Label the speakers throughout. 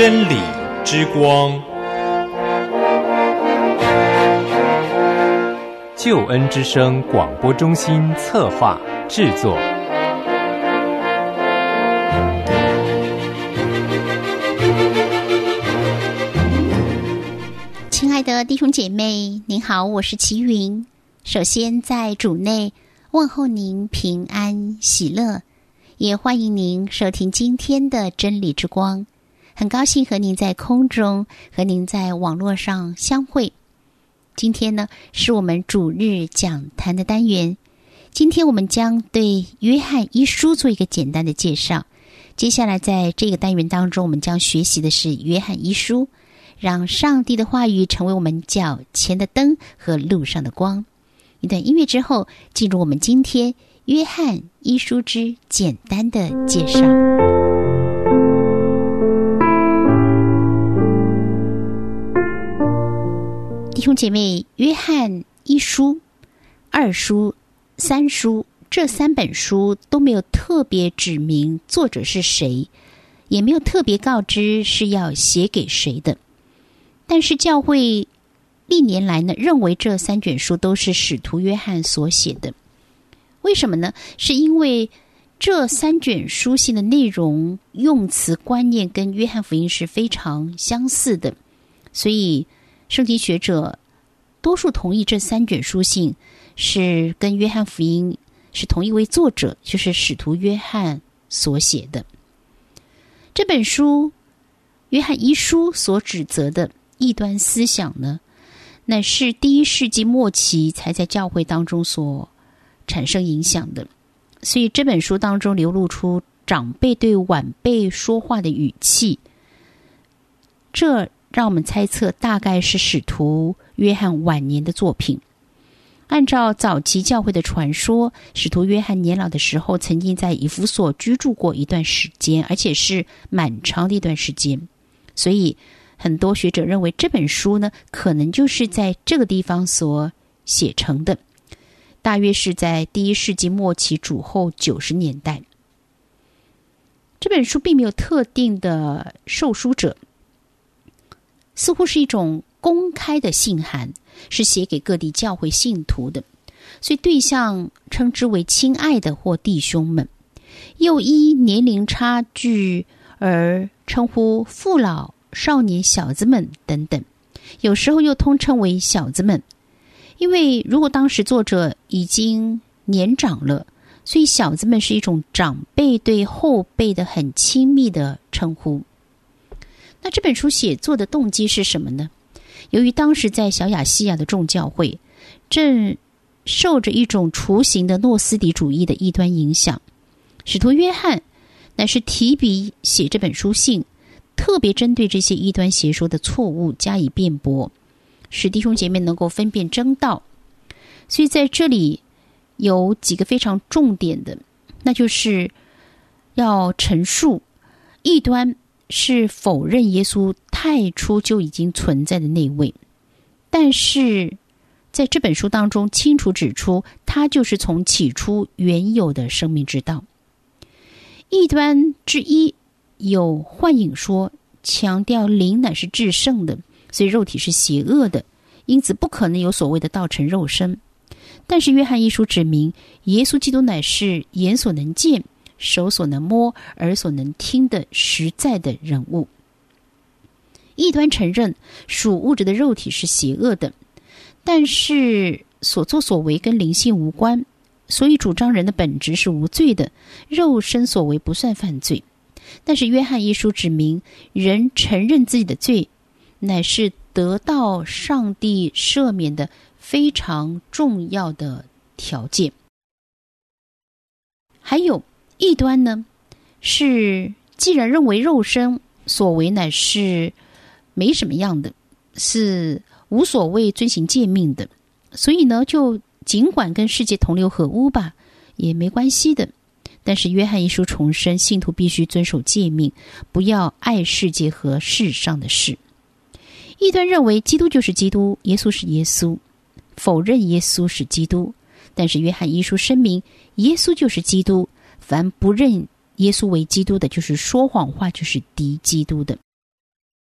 Speaker 1: 真理之光，
Speaker 2: 救恩之声广播中心策划制作。
Speaker 3: 亲爱的弟兄姐妹，您好，我是齐云。首先在主内问候您平安喜乐，也欢迎您收听今天的真理之光。很高兴和您在空中，和您在网络上相会。今天呢，是我们主日讲坛的单元。今天我们将对约翰一书做一个简单的介绍。接下来在这个单元当中，我们将学习的是约翰一书，让上帝的话语成为我们脚前的灯和路上的光。一段音乐之后，进入我们今天约翰一书之简单的介绍。弟兄姐妹，约翰一书、二书、三书这三本书都没有特别指明作者是谁，也没有特别告知是要写给谁的。但是教会历年来呢，认为这三卷书都是使徒约翰所写的。为什么呢？是因为这三卷书信的内容、用词、观念跟约翰福音是非常相似的，所以圣经学者多数同意这三卷书信是跟约翰福音是同一位作者，就是使徒约翰所写的。这本书约翰一书所指责的异端思想呢，乃是第一世纪末期才在教会当中所产生影响的。所以这本书当中流露出长辈对晚辈说话的语气，这让我们猜测大概是使徒约翰晚年的作品。按照早期教会的传说，使徒约翰年老的时候曾经在以弗所居住过一段时间，而且是蛮长的一段时间。所以很多学者认为这本书呢，可能就是在这个地方所写成的，大约是在第一世纪末期主后90年代。这本书并没有特定的受书者，似乎是一种公开的信函，是写给各地教会信徒的，所以对象称之为亲爱的或弟兄们，又依年龄差距而称呼父老、少年、小子们等等，有时候又通称为小子们。因为如果当时作者已经年长了，所以小子们是一种长辈对后辈的很亲密的称呼。那这本书写作的动机是什么呢？由于当时在小亚细亚的众教会正受着一种雏形的诺斯底主义的异端影响，使徒约翰乃是提笔写这本书信，特别针对这些异端邪说的错误加以辩驳，使弟兄姐妹能够分辨真道。所以在这里有几个非常重点的，那就是要陈述异端是否认耶稣太初就已经存在的那位，但是在这本书当中清楚指出，他就是从起初原有的生命之道。异端之一有幻影说，强调灵乃是至圣的，所以肉体是邪恶的，因此不可能有所谓的道成肉身。但是约翰一书指明，耶稣基督乃是眼所能见、手所能摸、耳所能听的实在的人物。异端承认属物质的肉体是邪恶的，但是所作所为跟灵性无关，所以主张人的本质是无罪的，肉身所为不算犯罪。但是约翰一书指明，人承认自己的罪，乃是得到上帝赦免的非常重要的条件。还有异端呢，是既然认为肉身所为乃是没什么样的，是无所谓遵行诫命的，所以呢就尽管跟世界同流合污吧，也没关系的。但是约翰一书重申，信徒必须遵守诫命，不要爱世界和世上的事。异端认为基督就是基督，耶稣是耶稣，否认耶稣是基督。但是约翰一书声明，耶稣就是基督，凡不认耶稣为基督的，就是说谎话，就是敌基督的。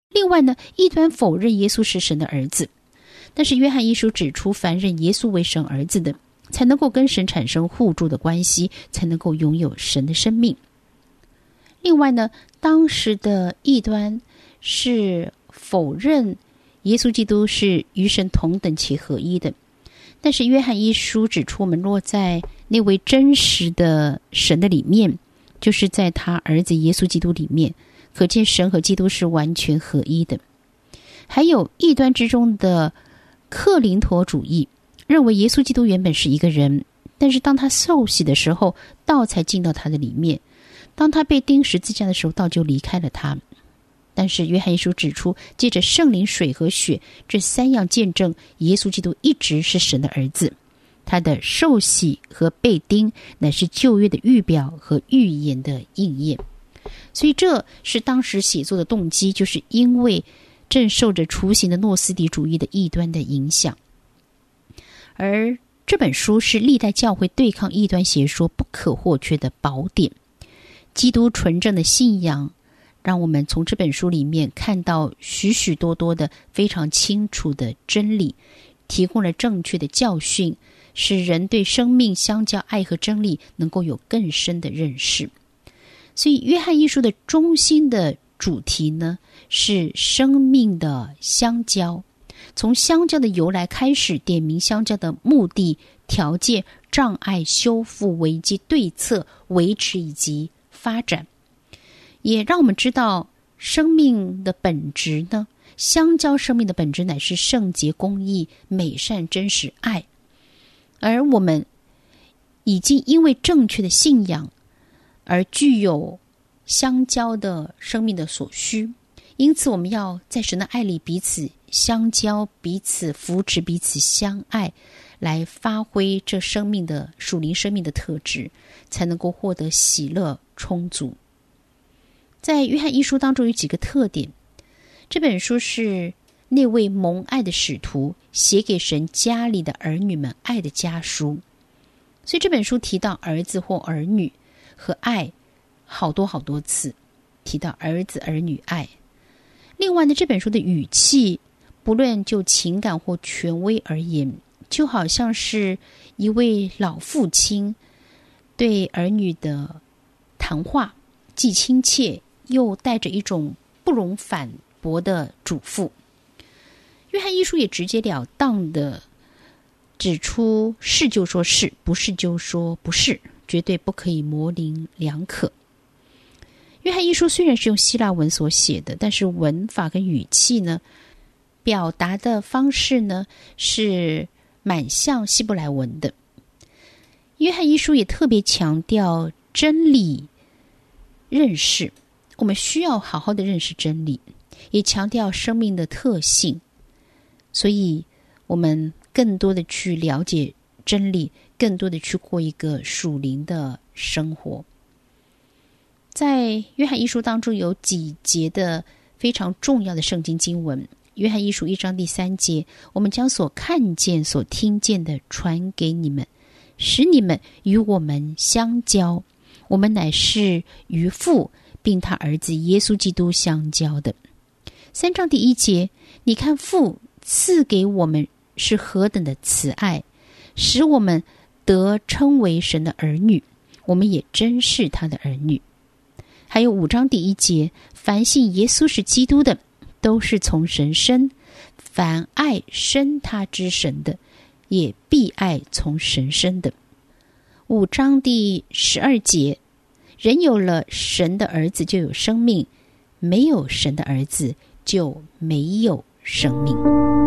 Speaker 3: 另外呢，异端否认耶稣是神的儿子，但是约翰一书指出，凡认耶稣为神儿子的，才能够跟神产生互助的关系，才能够拥有神的生命。另外呢，当时的异端是否认耶稣基督是与神同等且合一的，但是约翰一书指出，我们落在那位真实的神的里面，就是在他儿子耶稣基督里面，可见神和基督是完全合一的。还有异端之中的克林陀主义，认为耶稣基督原本是一个人，但是当他受洗的时候，道才进到他的里面，当他被钉十字架的时候，道就离开了他。但是约翰一书指出，借着圣灵、水和血这三样见证，耶稣基督一直是神的儿子。他的受洗和被钉乃是旧约的预表和预言的应验。所以这是当时写作的动机，就是因为正受着雏形的诺斯底主义的异端的影响。而这本书是历代教会对抗异端邪说不可或缺的宝典。基督纯正的信仰让我们从这本书里面看到许许多多的非常清楚的真理，提供了正确的教训，使人对生命相较爱和真理能够有更深的认识。所以约翰一书的中心的主题呢，是生命的相交，从相交的由来开始，点明相交的目的、条件、障碍、修复、危机、对策、维持以及发展，也让我们知道生命的本质呢，相交生命的本质乃是圣洁、公义、美善、真实、爱。而我们已经因为正确的信仰而具有相交的生命的所需，因此我们要在神的爱里彼此相交，彼此扶持，彼此相爱，来发挥这生命的属灵生命的特质，才能够获得喜乐充足。在约翰一书当中有几个特点，这本书是那位蒙爱的使徒写给神家里的儿女们爱的家书，所以这本书提到儿子或儿女和爱好多好多次，提到儿子、儿女、爱。另外呢，这本书的语气不论就情感或权威而言，就好像是一位老父亲对儿女的谈话，既亲切又带着一种不容反驳的嘱咐。约翰一书也直截了当的指出，是就说是，不是就说不是，绝对不可以模棱两可。约翰一书虽然是用希腊文所写的，但是文法跟语气呢，表达的方式呢，是蛮像希伯来文的。约翰一书也特别强调真理认识，我们需要好好的认识真理，也强调生命的特性，所以我们更多的去了解真理，更多的去过一个属灵的生活。在约翰一书当中有几节的非常重要的圣经经文。约翰一书1章第3节，我们将所看见所听见的传给你们，使你们与我们相交，我们乃是与父并他儿子耶稣基督相交的。3章第1节，你看父赐给我们是何等的慈爱，使我们得称为神的儿女，我们也真是他的儿女。还有5章第1节，凡信耶稣是基督的，都是从神生，凡爱生他之神的，也必爱从神生的。5章第12节，人有了神的儿子就有生命，没有神的儿子就没有生命。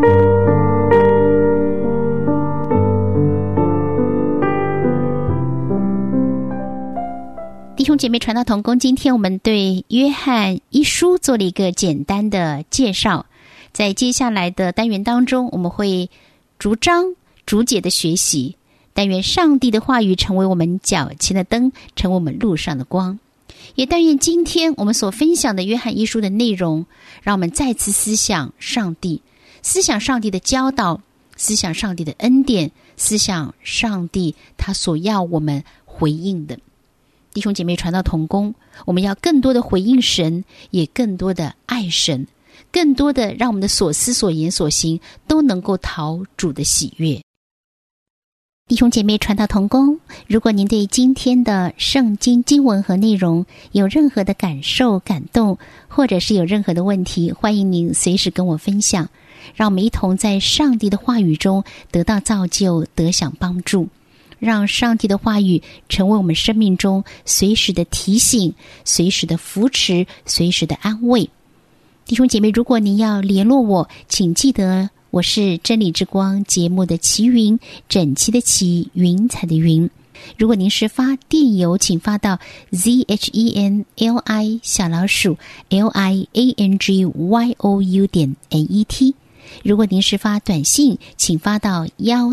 Speaker 3: 弟兄姐妹传道同工，今天我们对约翰一书做了一个简单的介绍，在接下来的单元当中，我们会逐章逐节的学习，但愿上帝的话语成为我们脚前的灯，成为我们路上的光。也但愿今天我们所分享的约翰一书的内容，让我们再次思想上帝，思想上帝的教导，思想上帝的恩典，思想上帝他所要我们回应的。弟兄姐妹传道同工，我们要更多的回应神，也更多的爱神， 更多的让我们的所思所言所行都能够讨主的喜悦。弟兄姐妹，传道同工，如果您对今天的圣经经文和内容有任何的感受、感动，或者是有任何的问题，欢迎您随时跟我分享，让我们一同在上帝的话语中得到造就，得享帮助，让上帝的话语成为我们生命中随时的提醒、随时的扶持、随时的安慰。弟兄姐妹，如果您要联络我，请记得我是真理之光节目的齐云，整齐的齐，云彩的云。如果您是发电邮，请发到 zhenli_liangyou.net。如果您是发短信，请发到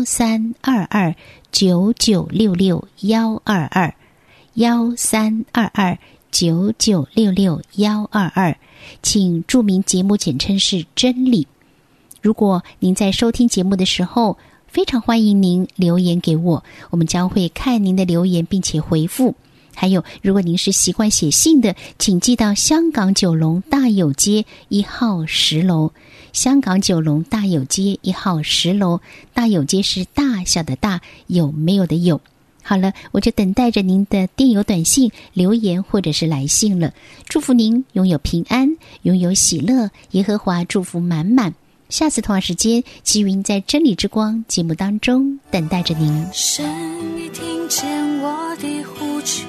Speaker 3: 1322-9966-122，1322-9966-122，请注明节目简称是真理。如果您在收听节目的时候，非常欢迎您留言给我，我们将会看您的留言并且回复。还有，如果您是习惯写信的，请寄到香港九龙大有街1号10楼。香港九龙大有街1号10楼，大有街是大小的大，有没有的有。好了，我就等待着您的电邮、短信、留言或者是来信了。祝福您拥有平安，拥有喜乐，耶和华祝福满满。下次同样时间，齐云在真理之光节目当中等待着您。
Speaker 4: 神已听见我的呼求，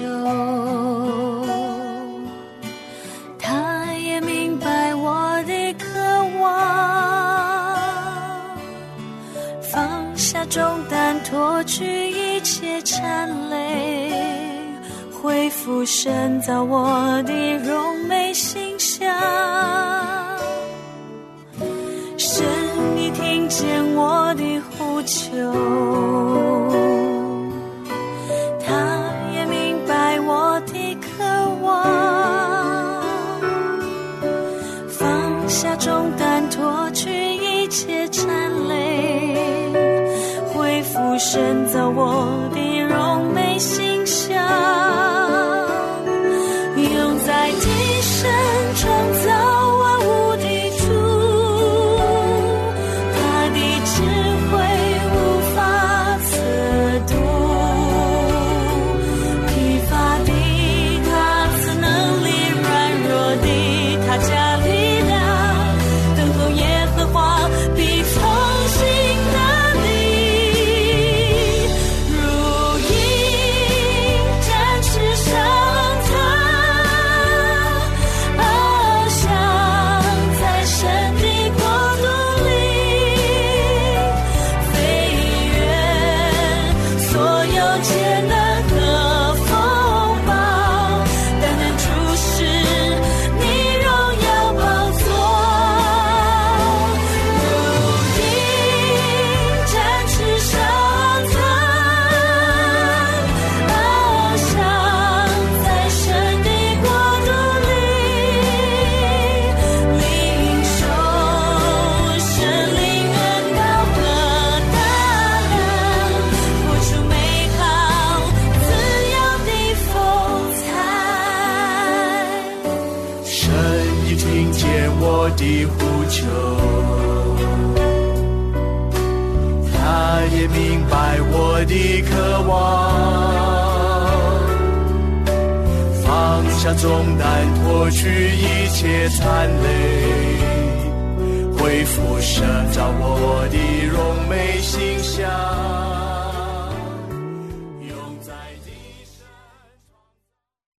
Speaker 4: 他也明白我的渴望，放下重担，脱去一切缠累，恢复神造我的荣美形象。神已听见我的呼求，他也明白我的渴望，放下重担，脱去一切缠累，恢复神造我的荣美形象，用在地神创造万物的主，
Speaker 5: 的呼求，他也明白我的渴望，放下重担，脱去一切残累，恢复神造我的荣美形象。